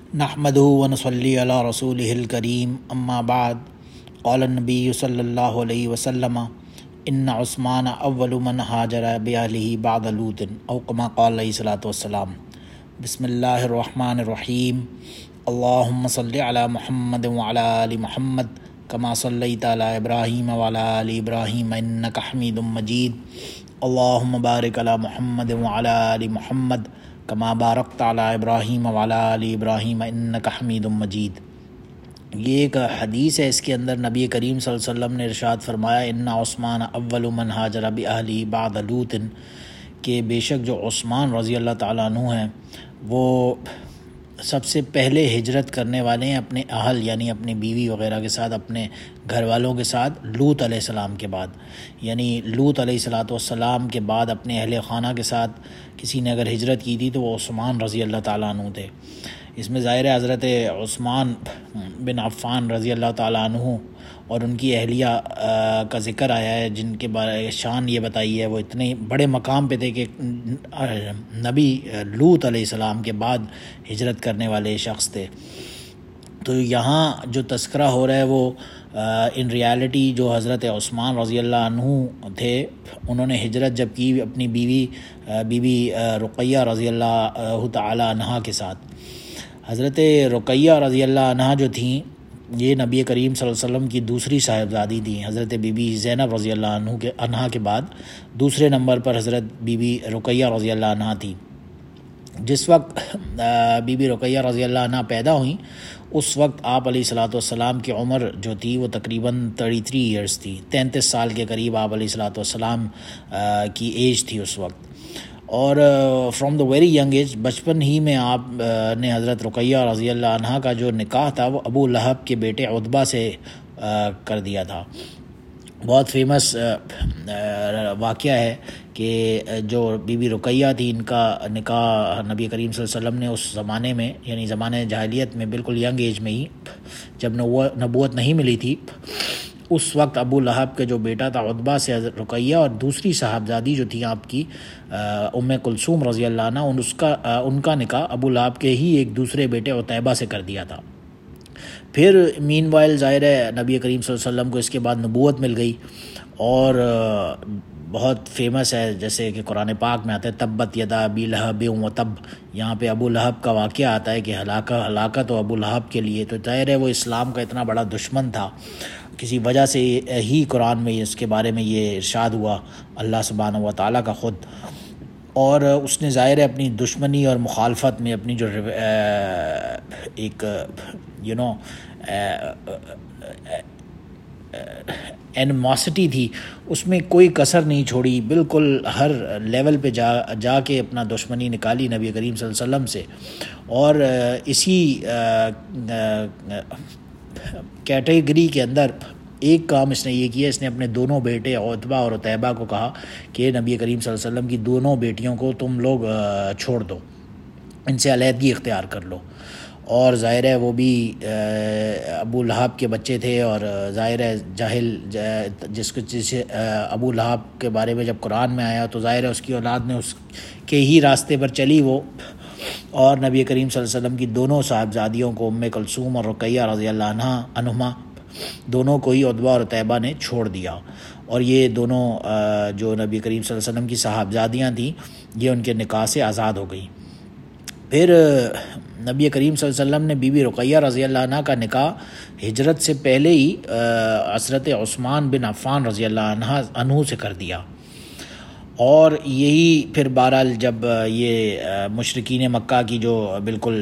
نحمدہ ونصلی علی رسولہ الکریم اما بعد قال النبی صلی اللہ علیہ وسلم ان عثمان اول من ہاجر بأہلہ بعد لوط او کما قال علیہ الصلوۃ والسلام۔ بسم اللہ الرحمن الرحیم۔ اللہم صلی علی محمد وعلی آل محمد کما صلیت علی ابراہیم وعلی آل ابراہیم انک حمید مجید۔ اللہم بارک علی محمد وعلی آل محمد کما بارکت علی ابراہیم وعلی آل ابراہیم انک حمید مجید۔ یہ ایک حدیث ہے، اس کے اندر نبی کریم صلی اللہ علیہ وسلم نے ارشاد فرمایا ان عثمان اول من ہاجر بأہلہ بعد لوط، کہ بے شک جو عثمان رضی اللہ تعالیٰ عنہ ہیں وہ سب سے پہلے ہجرت کرنے والے ہیں اپنے اہل یعنی اپنی بیوی وغیرہ کے ساتھ، اپنے گھر والوں کے ساتھ لوط علیہ السلام کے بعد، یعنی لوط علیہ السلام کے بعد اپنے اہل خانہ کے ساتھ کسی نے اگر ہجرت کی تھی تو وہ عثمان رضی اللہ تعالیٰ عنہ تھے۔ اس میں ظاہر ہے حضرت عثمان بن عفان رضی اللہ تعالیٰ عنہ اور ان کی اہلیہ کا ذکر آیا ہے، جن کے بارے شان یہ بتائی ہے وہ اتنے بڑے مقام پہ تھے کہ نبی لوط علیہ السلام کے بعد ہجرت کرنے والے شخص تھے۔ تو یہاں جو تذکرہ ہو رہا ہے وہ ان ریالٹی جو حضرت عثمان رضی اللہ عنہ تھے، انہوں نے ہجرت جب کی اپنی بیوی رقیہ رضی اللہ تعالی عنہا کے ساتھ۔ حضرت رقیہ رضی اللہ عنہا جو تھیں یہ نبی کریم صلی اللہ علیہ وسلم کی دوسری صاحبزادی تھیں۔ حضرت بی بی زینب رضی اللہ عنہا کے بعد دوسرے نمبر پر حضرت بی بی رقیہ رضی اللہ عنہا تھی۔ جس وقت بی بی رقیہ رضی اللہ عنہا پیدا ہوئیں اس وقت آپ علیہ الصلوۃ والسلام کی عمر جو تھی وہ تقریباً 33 ایئرس تھی، 33 سال کے قریب آپ علیہ الصلوۃ والسلام کی ایج تھی اس وقت۔ اور from the very young age, بچپن ہی میں آپ نے حضرت رقیہ رضی اللہ عنہا کا جو نکاح تھا وہ ابو لہب کے بیٹے عتبہ سے کر دیا تھا۔ بہت فیمس واقعہ ہے کہ جو بی بی رقیہ تھی ان کا نکاح نبی کریم صلی اللہ علیہ وسلم نے اس زمانے میں یعنی زمانے جاہلیت میں بالکل ینگ ایج میں ہی جب نبوت نہیں ملی تھی اس وقت ابو لہب کا جو بیٹا تھا عتبہ سے رقیہ اور دوسری صاحبزادی جو تھی آپ کی ام کلثوم رضی اللہ عنہ ان کا نکاح ابو لہب کے ہی ایک دوسرے بیٹے عتیبہ سے کر دیا تھا۔ پھر مین وائل ظاہر ہے نبی کریم صلی اللہ علیہ وسلم کو اس کے بعد نبوت مل گئی اور بہت فیمس ہے جیسے کہ قرآن پاک میں آتا ہے تبت یدا ابی لہب وتب، یہاں پہ ابو لہب کا واقعہ آتا ہے کہ ہلاکت و ابو لہب کے لیے۔ تو ظاہر ہے وہ اسلام کا اتنا بڑا دشمن تھا، کسی وجہ سے ہی قرآن میں اس کے بارے میں یہ ارشاد ہوا اللہ سبحانہ و تعالیٰ کا خود، اور اس نے ظاہر ہے اپنی دشمنی اور مخالفت میں اپنی جو ایک اینیموسٹی تھی اس میں کوئی کسر نہیں چھوڑی، بالکل ہر لیول پہ جا کے اپنا دشمنی نکالی نبی کریم صلی اللہ علیہ وسلم سے۔ اور اسی کیٹیگری کے اندر ایک کام اس نے یہ کیا، اس نے اپنے دونوں بیٹے عتبہ اور عتیبہ کو کہا کہ نبی کریم صلی اللہ علیہ وسلم کی دونوں بیٹیوں کو تم لوگ چھوڑ دو، ان سے علیحدگی اختیار کر لو۔ اور ظاہر ہے وہ بھی ابو لہب کے بچے تھے اور ظاہر ہے جاہل جس ابو لہب کے بارے میں جب قرآن میں آیا تو ظاہر ہے اس کی اولاد نے اس کے ہی راستے پر چلی وہ، اور نبی کریم صلی اللہ علیہ وسلم کی دونوں صاحبزادیوں کو ام کلثوم اور رقیہ رضی اللہ عنہما دونوں کو ہی عتبہ اور عتیبہ نے چھوڑ دیا، اور یہ دونوں جو نبی کریم صلی اللہ علیہ وسلم کی صاحبزادیاں تھیں یہ ان کے نکاح سے آزاد ہو گئیں۔ پھر نبی کریم صلی اللہ علیہ وسلم نے بی بی رقیہ رضی اللہ عنہ کا نکاح ہجرت سے پہلے ہی حضرت عثمان بن عفان رضی اللہ عنہ سے کر دیا۔ اور یہی پھر بہرحال جب یہ مشرکین مکہ کی جو بالکل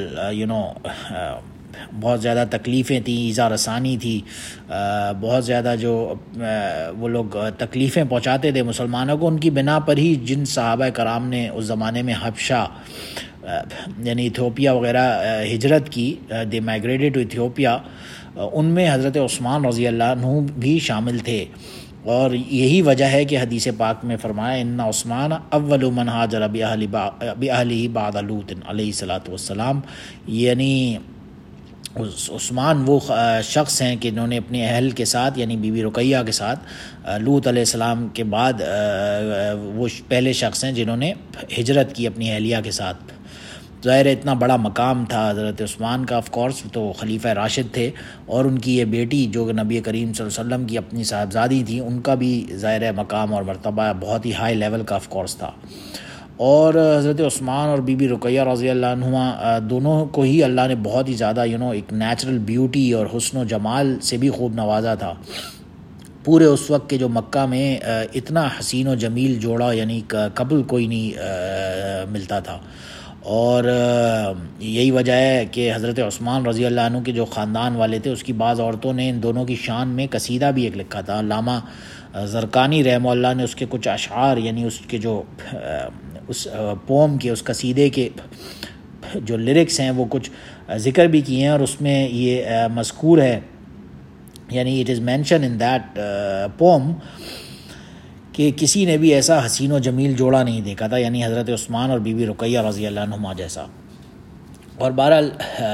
بہت زیادہ تکلیفیں تھیں، ایذا رسانی تھی، بہت زیادہ جو وہ لوگ تکلیفیں پہنچاتے تھے مسلمانوں کو، ان کی بنا پر ہی جن صحابہ کرام نے اس زمانے میں حبشہ یعنی ایتھوپیا وغیرہ ہجرت کی، دے مائگریٹڈ ٹو ایتھوپیا، ان میں حضرت عثمان رضی اللہ عنہ بھی شامل تھے۔ اور یہی وجہ ہے کہ حدیث پاک میں فرمایا ان عثمان اول من ہاجر بأہلہ بعد لوط علیہ الصلوۃ والسلام، یعنی عثمان وہ شخص ہیں کہ انہوں نے اپنے اہل کے ساتھ یعنی بی بی رقیہ کے ساتھ لوط علیہ السلام کے بعد وہ پہلے شخص ہیں جنہوں نے ہجرت کی اپنی اہلیہ کے ساتھ۔ ظاہر اتنا بڑا مقام تھا حضرت عثمان کا، آف کورس تو خلیفہ راشد تھے، اور ان کی یہ بیٹی جو نبی کریم صلی اللہ علیہ وسلم کی اپنی صاحبزادی تھی، ان کا بھی ظاہر مقام اور مرتبہ بہت ہی ہائی لیول کا آف کورس تھا. اور حضرت عثمان اور بی بی رقیہ رضی اللہ عنہما دونوں کو ہی اللہ نے بہت ہی زیادہ ایک نیچرل بیوٹی اور حسن و جمال سے بھی خوب نوازا تھا. پورے اس وقت کے جو مکہ میں اتنا حسین و جمیل جوڑا یعنی قبل کوئی نہیں ملتا تھا. اور یہی وجہ ہے کہ حضرت عثمان رضی اللہ عنہ کے جو خاندان والے تھے، اس کی بعض عورتوں نے ان دونوں کی شان میں قصیدہ بھی ایک لکھا تھا. علامہ زرقانی رحمہ اللہ نے اس کے کچھ اشعار یعنی اس کے جو اس پوم کے، اس قصیدے کے جو لیرکس ہیں وہ کچھ ذکر بھی کیے ہیں، اور اس میں یہ مذکور ہے یعنی it is mention in that poem کہ کسی نے بھی ایسا حسین و جمیل جوڑا نہیں دیکھا تھا، یعنی حضرت عثمان اور بی بی رقیہ رضی اللہ عنہما جیسا. اور بہرحال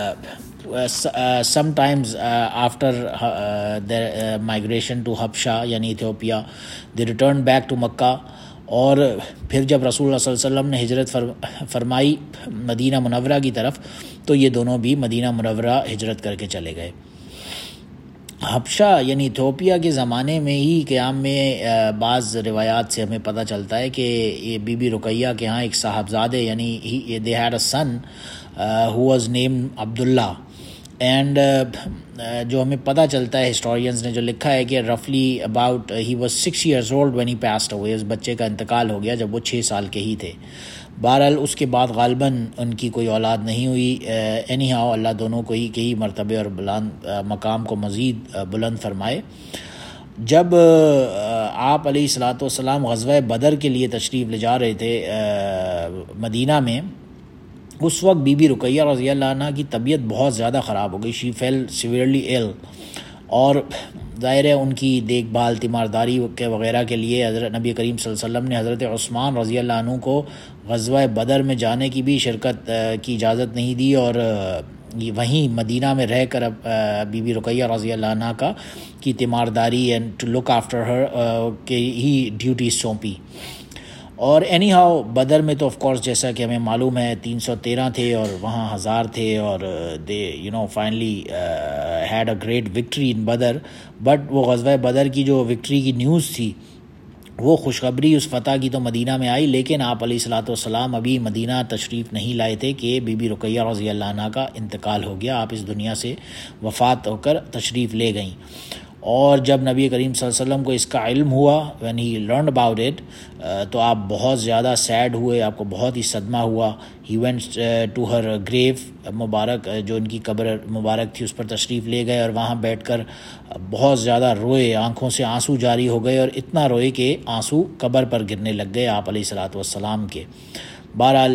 some times after their migration to حبشہ یعنی Ethiopia they returned back to مکہ. اور پھر جب رسول اللہ صلی اللہ علیہ وسلم نے ہجرت فرمائی مدینہ منورہ کی طرف، تو یہ دونوں بھی مدینہ منورہ ہجرت کر کے چلے گئے. حبشہ یعنی ایتھیوپیا کے زمانے میں ہی قیام میں بعض روایات سے ہمیں پتہ چلتا ہے کہ یہ بی بی رقیہ کے ہاں ایک صاحبزادے یعنی they had a son who was named Abdullah. And جو ہمیں پتہ چلتا ہے ہسٹورینز نے جو لکھا ہے کہ رفلی about he was 6 years old when he passed away. اس بچے کا انتقال ہو گیا جب وہ 6 سال کے ہی تھے. بہرحال اس کے بعد غالباً ان کی کوئی اولاد نہیں ہوئی. اینی ہاؤ اللہ دونوں کو ہی کے ہی مرتبے اور بلند مقام کو مزید بلند فرمائے. جب آپ علیہ الصلاۃ والسلام غزوہ بدر کے لیے تشریف لے جا رہے تھے مدینہ میں، اس وقت بی بی رقیہ رضی اللہ عنہ کی طبیعت بہت زیادہ خراب ہو گئی. She fell severely ill. اور ظاہر ہے ان کی دیکھ بھال تیمارداری کے وغیرہ کے لیے حضرت نبی کریم صلی اللہ علیہ وسلم نے حضرت عثمان رضی اللہ عنہ کو غزوہ بدر میں جانے کی بھی شرکت کی اجازت نہیں دی، اور وہیں مدینہ میں رہ کر بی بی رقیہ رضی اللہ عنہ کی تیمارداری and to look after her کے ہی ڈیوٹی سونپی. اور اینی ہاؤ بدر میں تو آف کورس جیسا کہ ہمیں معلوم ہے 313 تھے اور وہاں 1000 تھے، اور they finally had a great victory in Badr. But وہ غزوہ بدر کی جو وکٹری کی نیوز تھی، وہ خوشخبری اس فتح کی تو مدینہ میں آئی، لیکن آپ علیہ الصلاۃ والسلام ابھی مدینہ تشریف نہیں لائے تھے کہ بی بی رقیہ رضی اللہ عنہ کا انتقال ہو گیا. آپ اس دنیا سے وفات ہو کر تشریف لے گئیں. اور جب نبی کریم صلی اللہ علیہ وسلم کو اس کا علم ہوا when he learned about it تو آپ بہت زیادہ سیڈ ہوئے، آپ کو بہت ہی صدمہ ہوا. he went to her grave مبارک، جو ان کی قبر مبارک تھی، اس پر تشریف لے گئے اور وہاں بیٹھ کر بہت زیادہ روئے، آنکھوں سے آنسو جاری ہو گئے، اور اتنا روئے کہ آنسو قبر پر گرنے لگ گئے آپ علیہ الصلاۃ والسلام کے. بہرحال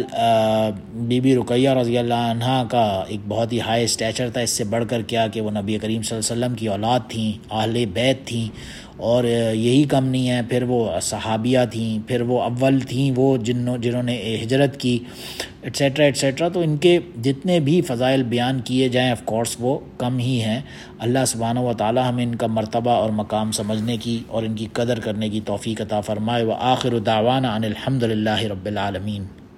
بی بی رقیہ رضی اللہ عنہ کا ایک بہت ہی ہائی اسٹیچر تھا، اس سے بڑھ کر کیا کہ وہ نبی کریم صلی اللہ علیہ وسلم کی اولاد تھیں، اہل بیت تھیں، اور یہی کم نہیں ہے، پھر وہ صحابیہ تھیں، پھر وہ اول تھیں وہ جنہوں نے ہجرت کی، ایٹسیٹرا ایٹسیٹرا. تو ان کے جتنے بھی فضائل بیان کیے جائیں آف کورس وہ کم ہی ہیں. اللہ سبحانہ و تعالی ہمیں ان کا مرتبہ اور مقام سمجھنے کی اور ان کی قدر کرنے کی توفیق عطا فرمائے. وآخر دعوانا ان الحمد للہ رب العالمین.